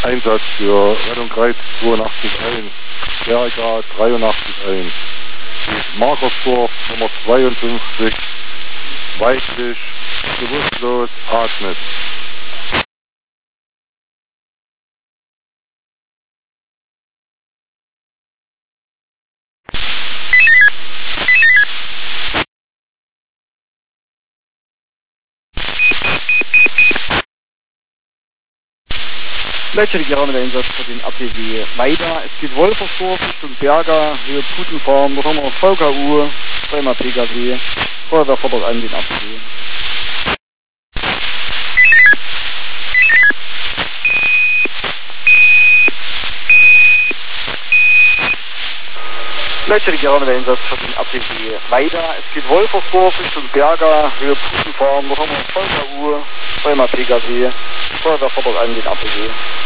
Einsatz für Rettungskreis 82.1, Berger 83.1. Markersdorf Nummer 52, weiblich, bewusstlos, atmet. Gleichzeitiger Einsatz für den APW weiter. Es geht Wolfersdorf Richtung Berger, Höhe Putenfarm, noch einmal VKU, zweimal PKW. Feuerwehr fordert an den APW. Gleichzeitiger Einsatz für den APW weiter. Es geht Wolfersdorf Richtung Berger, Höhe Putenfarm, noch einmal VKU, zweimal PKW. Feuerwehr fordert an den APW.